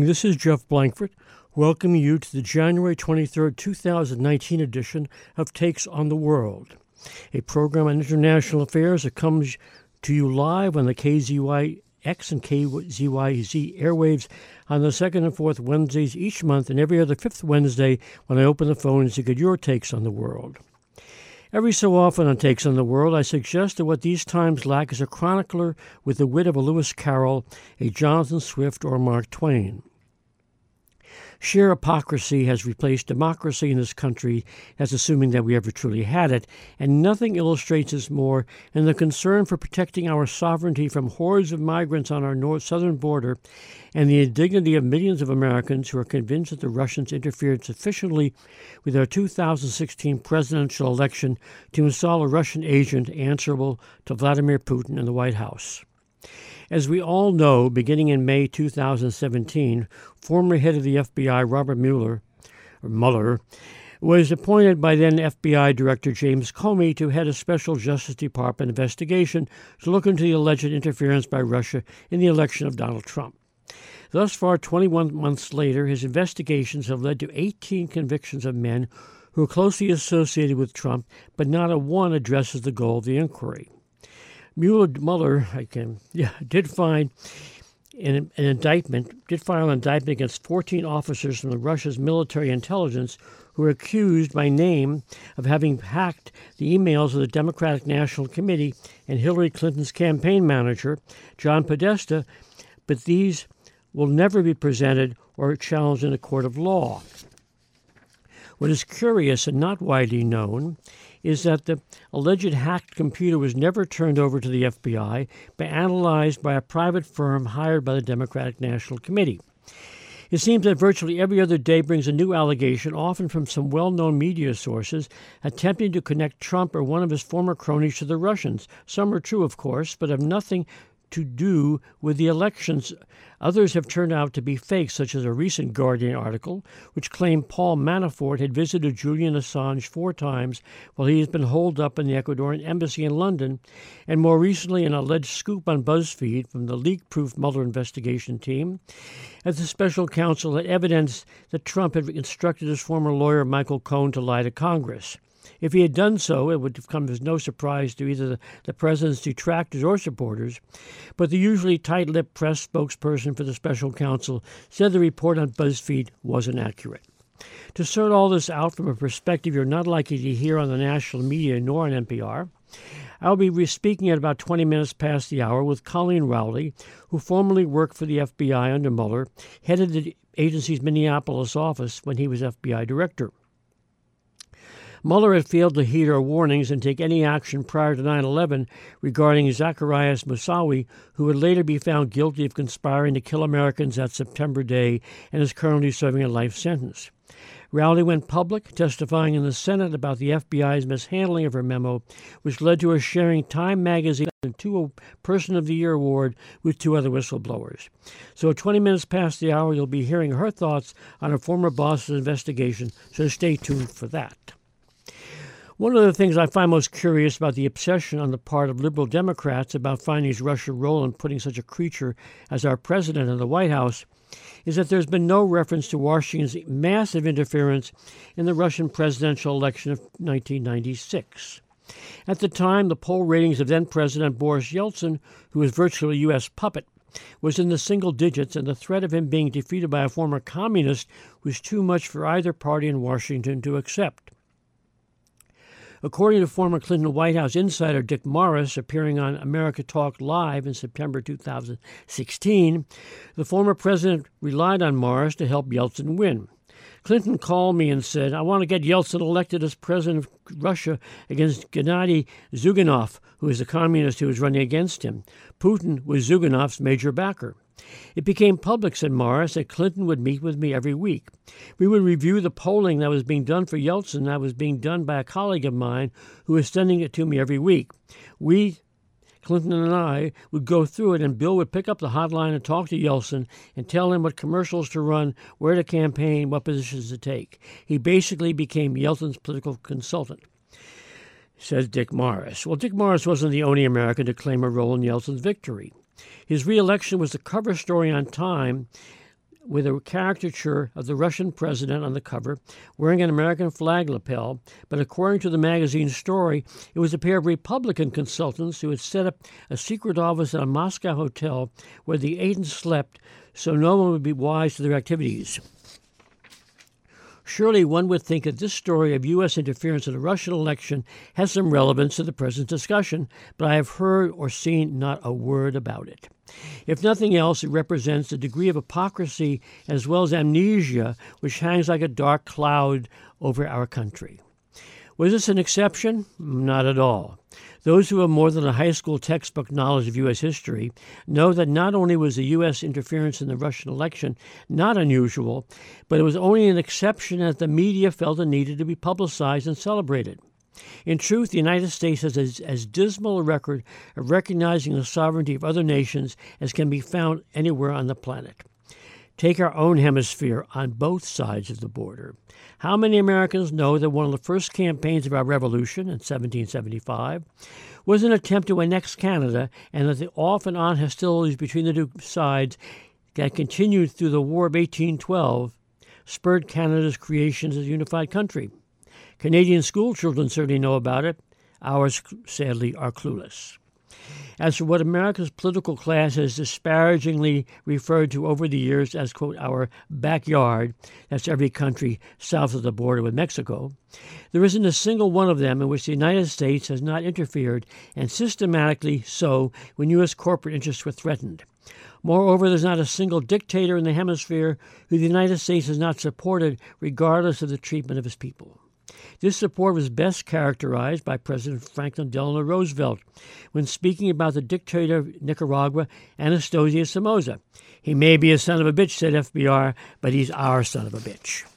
This is Jeff Blankford, welcoming you to the January 23rd, 2019 edition of Takes on the World, a program on international affairs that comes to you live on the KZYX and KZYZ airwaves on the second and fourth Wednesdays each month and every other fifth Wednesday when I open the phones to get your takes on the world. Every so often on Takes on the World, I suggest that what these times lack is a chronicler with the wit of a Lewis Carroll, a Jonathan Swift, or Mark Twain. Sheer hypocrisy has replaced democracy in this country, as assuming that we ever truly had it, and nothing illustrates this more than the concern for protecting our sovereignty from hordes of migrants on our southern border and the indignity of millions of Americans who are convinced that the Russians interfered sufficiently with our 2016 presidential election to install a Russian agent answerable to Vladimir Putin in the White House. As we all know, beginning in May 2017, former head of the FBI Robert Mueller was appointed by then FBI Director James Comey to head a special Justice Department investigation to look into the alleged interference by Russia in the election of Donald Trump. Thus far, 21 months later, his investigations have led to 18 convictions of men who are closely associated with Trump, but not a one addresses the goal of the inquiry. Mueller did file an indictment against 14 officers from Russia's military intelligence who were accused by name of having hacked the emails of the Democratic National Committee and Hillary Clinton's campaign manager, John Podesta, but these will never be presented or challenged in a court of law. What is curious and not widely known is that the alleged hacked computer was never turned over to the FBI, but analyzed by a private firm hired by the Democratic National Committee. It seems that virtually every other day brings a new allegation, often from some well-known media sources, attempting to connect Trump or one of his former cronies to the Russians. Some are true, of course, but have nothing to do with the elections. Others have turned out to be fake, such as a recent Guardian article, which claimed Paul Manafort had visited Julian Assange 4 times while he has been holed up in the Ecuadorian embassy in London, and more recently an alleged scoop on BuzzFeed from the leak-proof Mueller investigation team, as the special counsel had evidence that Trump had instructed his former lawyer Michael Cohen to lie to Congress. If he had done so, it would have come as no surprise to either the president's detractors or supporters, but the usually tight-lipped press spokesperson for the special counsel said the report on BuzzFeed wasn't accurate. To sort all this out from a perspective you're not likely to hear on the national media nor on NPR, I'll be speaking at about 20 minutes past the hour with Colleen Rowley, who formerly worked for the FBI under Mueller, headed the agency's Minneapolis office when he was FBI director. Mueller had failed to heed our warnings and take any action prior to 9/11 regarding Zacarias Moussaoui, who would later be found guilty of conspiring to kill Americans that September day and is currently serving a life sentence. Rowley went public, testifying in the Senate about the FBI's mishandling of her memo, which led to her sharing Time magazine and a Person of the Year award with 2 other whistleblowers. So at 20 minutes past the hour, you'll be hearing her thoughts on her former boss's investigation, so stay tuned for that. One of the things I find most curious about the obsession on the part of liberal Democrats about finding Russia's role in putting such a creature as our president in the White House is that there's been no reference to Washington's massive interference in the Russian presidential election of 1996. At the time, the poll ratings of then-President Boris Yeltsin, who was virtually a U.S. puppet, was in the single digits, and the threat of him being defeated by a former communist was too much for either party in Washington to accept. According to former Clinton White House insider Dick Morris, appearing on America Talk Live in September 2016, the former president relied on Morris to help Yeltsin win. Clinton called me and said, "I want to get Yeltsin elected as president of Russia against Gennady Zyuganov, who is a communist who was running against him. Putin was Zyuganov's major backer." It became public, said Morris, that Clinton would meet with me every week. We would review the polling that was being done for Yeltsin, that was being done by a colleague of mine who was sending it to me every week. We, Clinton and I, would go through it, and Bill would pick up the hotline and talk to Yeltsin and tell him what commercials to run, where to campaign, what positions to take. He basically became Yeltsin's political consultant, says Dick Morris. Well, Dick Morris wasn't the only American to claim a role in Yeltsin's victory. His re-election was the cover story on Time with a caricature of the Russian president on the cover, wearing an American flag lapel, but according to the magazine's story, it was a pair of Republican consultants who had set up a secret office at a Moscow hotel where they ate and slept so no one would be wise to their activities. Surely one would think that this story of U.S. interference in the Russian election has some relevance to the present discussion, but I have heard or seen not a word about it. If nothing else, it represents a degree of hypocrisy as well as amnesia which hangs like a dark cloud over our country. Was this an exception? Not at all. Those who have more than a high school textbook knowledge of U.S. history know that not only was the U.S. interference in the Russian election not unusual, but it was only an exception that the media felt it needed to be publicized and celebrated. In truth, the United States has as dismal a record of recognizing the sovereignty of other nations as can be found anywhere on the planet. Take our own hemisphere on both sides of the border. How many Americans know that one of the first campaigns of our revolution in 1775 was an attempt to annex Canada, and that the off and on hostilities between the two sides that continued through the War of 1812 spurred Canada's creation as a unified country? Canadian schoolchildren certainly know about it. Ours, sadly, are clueless. As for what America's political class has disparagingly referred to over the years as, quote, our backyard, that's every country south of the border with Mexico, there isn't a single one of them in which the United States has not interfered, and systematically so when U.S. corporate interests were threatened. Moreover, there's not a single dictator in the hemisphere who the United States has not supported, regardless of the treatment of his people. This support was best characterized by President Franklin Delano Roosevelt when speaking about the dictator of Nicaragua, Anastasio Somoza. He may be a son of a bitch, said FBR, but he's our son of a bitch.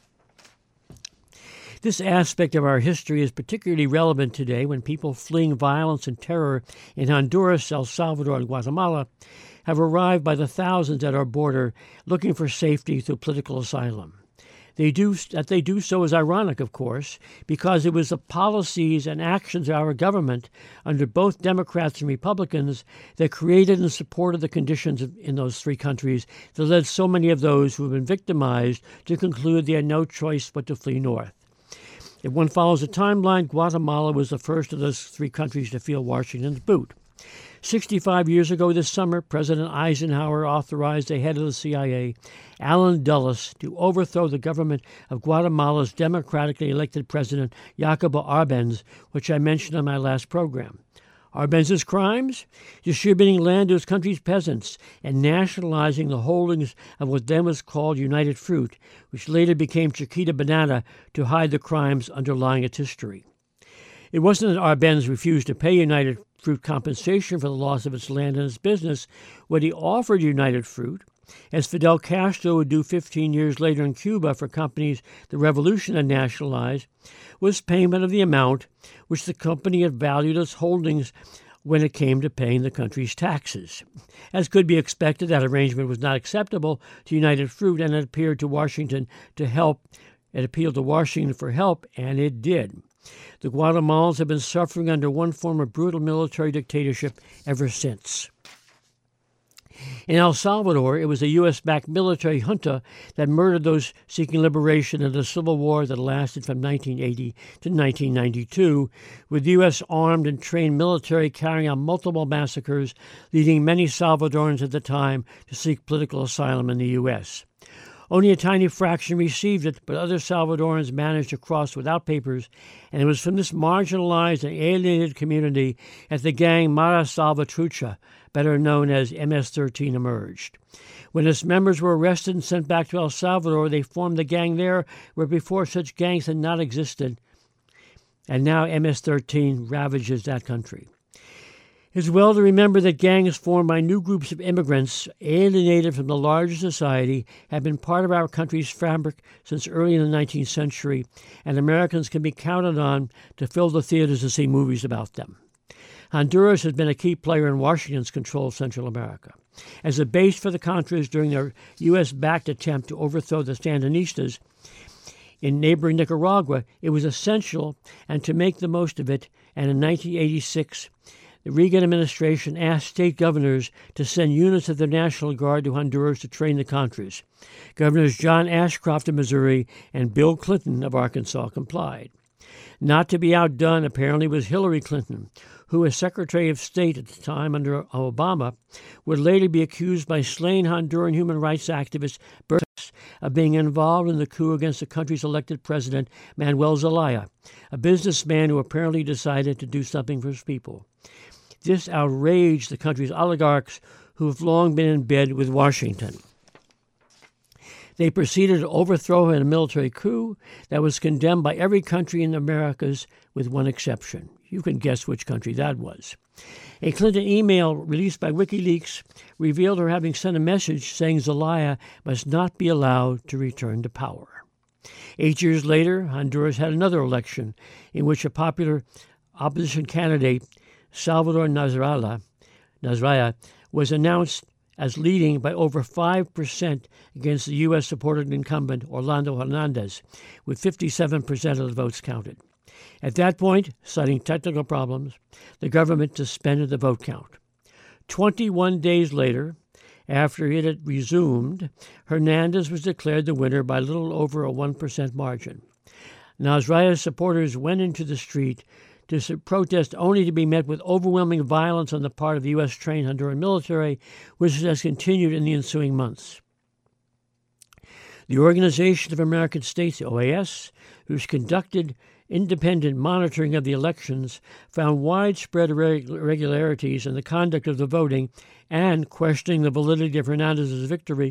This aspect of our history is particularly relevant today when people fleeing violence and terror in Honduras, El Salvador, and Guatemala have arrived by the thousands at our border looking for safety through political asylum. They do so is ironic, of course, because it was the policies and actions of our government under both Democrats and Republicans that created and supported the conditions in those three countries that led so many of those who have been victimized to conclude they had no choice but to flee north. If one follows the timeline, Guatemala was the first of those three countries to feel Washington's boot. 65 years ago this summer, President Eisenhower authorized the head of the CIA, Allen Dulles, to overthrow the government of Guatemala's democratically elected president, Jacobo Arbenz, which I mentioned on my last program. Arbenz's crimes? Distributing land to his country's peasants and nationalizing the holdings of what then was called United Fruit, which later became Chiquita Banana to hide the crimes underlying its history. It wasn't that Arbenz refused to pay United Fruit compensation for the loss of its land and its business. What he offered United Fruit, as Fidel Castro would do 15 years later in Cuba for companies the revolution had nationalized, was payment of the amount which the company had valued its holdings when it came to paying the country's taxes. As could be expected, that arrangement was not acceptable to United Fruit, and it appealed to Washington for help, and it did. The Guatemalans have been suffering under one form of brutal military dictatorship ever since. In El Salvador, it was a U.S.-backed military junta that murdered those seeking liberation in the civil war that lasted from 1980 to 1992, with U.S. armed and trained military carrying out multiple massacres, leading many Salvadorans at the time to seek political asylum in the U.S. Only a tiny fraction received it, but other Salvadorans managed to cross without papers, and it was from this marginalized and alienated community that the gang Mara Salvatrucha, better known as MS-13, emerged. When its members were arrested and sent back to El Salvador, they formed the gang there, where before such gangs had not existed, and now MS-13 ravages that country. It's well to remember that gangs formed by new groups of immigrants alienated from the larger society have been part of our country's fabric since early in the 19th century, and Americans can be counted on to fill the theaters to see movies about them. Honduras has been a key player in Washington's control of Central America. As a base for the Contras during their U.S.-backed attempt to overthrow the Sandinistas in neighboring Nicaragua, it was essential and to make the most of it, and in 1986, the Reagan administration asked state governors to send units of the National Guard to Honduras to train the Contras. Governors John Ashcroft of Missouri and Bill Clinton of Arkansas complied. Not to be outdone, apparently, was Hillary Clinton, who, as Secretary of State at the time under Obama, would later be accused by slain Honduran human rights activist Bertus of being involved in the coup against the country's elected president, Manuel Zelaya, a businessman who apparently decided to do something for his people. This outraged the country's oligarchs, who have long been in bed with Washington. They proceeded to overthrow in a military coup that was condemned by every country in the Americas with one exception. You can guess which country that was. A Clinton email released by WikiLeaks revealed her having sent a message saying Zelaya must not be allowed to return to power. 8 years later, Honduras had another election in which a popular opposition candidate, Salvador Nasralla, was announced as leading by over 5% against the U.S.-supported incumbent Orlando Hernandez, with 57% of the votes counted. At that point, citing technical problems, the government suspended the vote count. 21 days later, after it had resumed, Hernandez was declared the winner by little over a 1% margin. Nasralla's supporters went into the street to protest, only to be met with overwhelming violence on the part of the U.S.-trained Honduran military, which has continued in the ensuing months. The Organization of American States, OAS, which conducted independent monitoring of the elections, found widespread irregularities in the conduct of the voting and, questioning the validity of Hernandez's victory,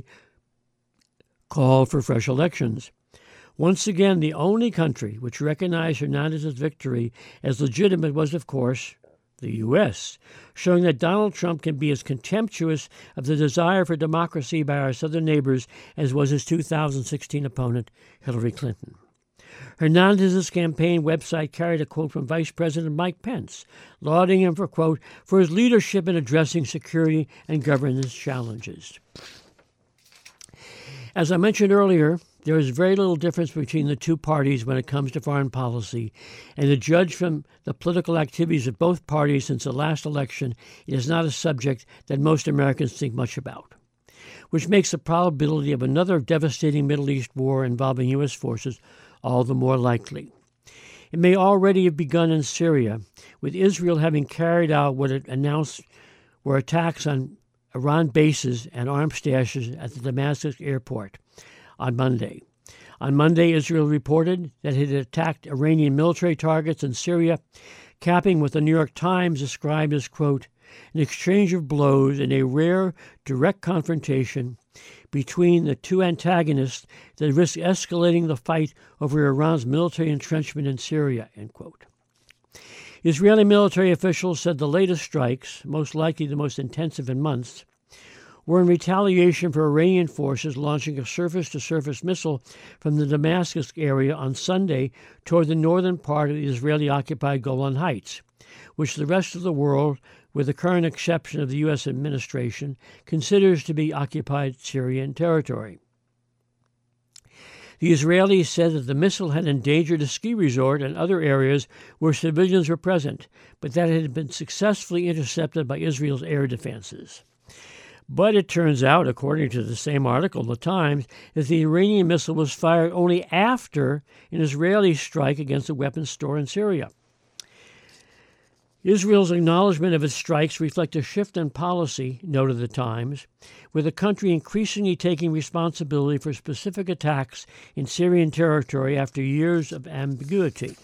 called for fresh elections. Once again, the only country which recognized Hernandez's victory as legitimate was, of course, the U.S., showing that Donald Trump can be as contemptuous of the desire for democracy by our southern neighbors as was his 2016 opponent, Hillary Clinton. Hernandez's campaign website carried a quote from Vice President Mike Pence, lauding him for, quote, for his leadership in addressing security and governance challenges. As I mentioned earlier, there is very little difference between the two parties when it comes to foreign policy, and to judge from the political activities of both parties since the last election, it is not a subject that most Americans think much about, which makes the probability of another devastating Middle East war involving U.S. forces all the more likely. It may already have begun in Syria, with Israel having carried out what it announced were attacks on Iran bases and arms stashes at the Damascus airport on Monday. On Monday, Israel reported that it had attacked Iranian military targets in Syria, capping what the New York Times described as, quote, an exchange of blows in a rare, direct confrontation between the two antagonists that risk escalating the fight over Iran's military entrenchment in Syria, end quote. Israeli military officials said the latest strikes, most likely the most intensive in months, were in retaliation for Iranian forces launching a surface-to-surface missile from the Damascus area on Sunday toward the northern part of the Israeli-occupied Golan Heights, which the rest of the world, with the current exception of the U.S. administration, considers to be occupied Syrian territory. The Israelis said that the missile had endangered a ski resort and other areas where civilians were present, but that it had been successfully intercepted by Israel's air defenses. But it turns out, according to the same article in the Times, that the Iranian missile was fired only after an Israeli strike against a weapons store in Syria. Israel's acknowledgement of its strikes reflect a shift in policy, noted the Times, with the country increasingly taking responsibility for specific attacks in Syrian territory after years of ambiguity.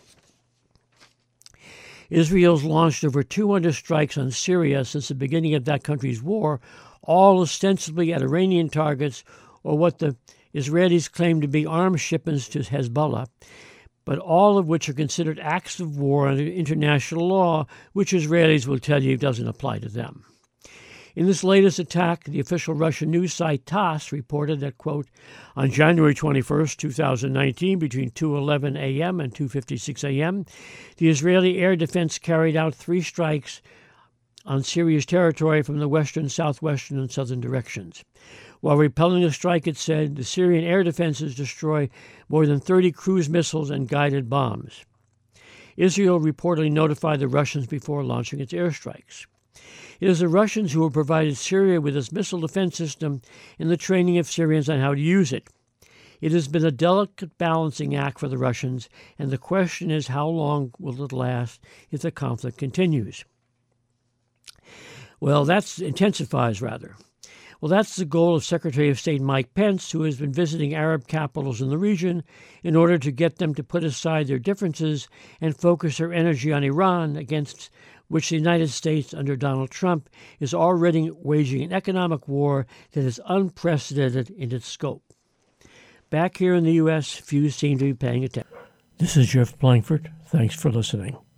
Israel's launched over 200 strikes on Syria since the beginning of that country's war, all ostensibly at Iranian targets or what the Israelis claim to be arms shipments to Hezbollah, but all of which are considered acts of war under international law, which Israelis will tell you doesn't apply to them. In this latest attack, the official Russian news site TASS reported that, quote, on January 21, 2019, between 2:11 a.m. and 2:56 a.m., the Israeli air defense carried out 3 strikes on Syria's territory from the western, southwestern, and southern directions. While repelling the strike, it said, the Syrian air defenses destroy more than 30 cruise missiles and guided bombs. Israel reportedly notified the Russians before launching its airstrikes. It is the Russians who have provided Syria with its missile defense system and the training of Syrians on how to use it. It has been a delicate balancing act for the Russians, and the question is how long will it last if the conflict continues? Well, that's the goal of Secretary of State Mike Pence, who has been visiting Arab capitals in the region in order to get them to put aside their differences and focus their energy on Iran, against which the United States, under Donald Trump, is already waging an economic war that is unprecedented in its scope. Back here in the U.S., few seem to be paying attention. This is Jeff Blankford. Thanks for listening.